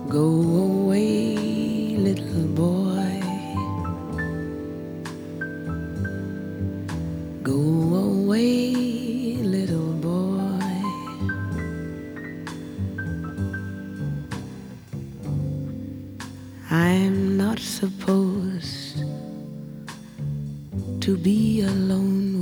Go away, little boy. Go away, little boy. I'm not supposed to be alone